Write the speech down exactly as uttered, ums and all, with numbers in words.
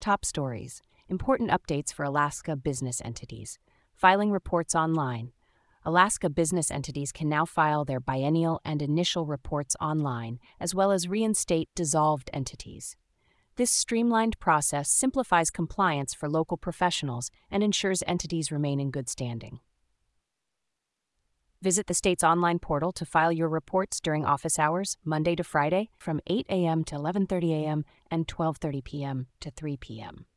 top stories, important updates for Alaska business entities, filing reports online. Alaska business entities can now file their biennial and initial reports online, as well as reinstate dissolved entities. This streamlined process simplifies compliance for local professionals and ensures entities remain in good standing. Visit the state's online portal to file your reports during office hours, Monday to Friday, from eight a m to eleven thirty a m and twelve thirty p m to three p m